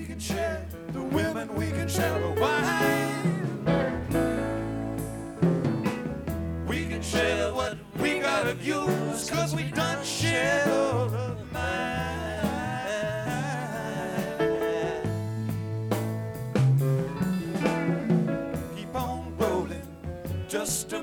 we can share the women, we can share the wine. We can share what we gotta use, 'cause we done share all of mine. Keep on rolling, just a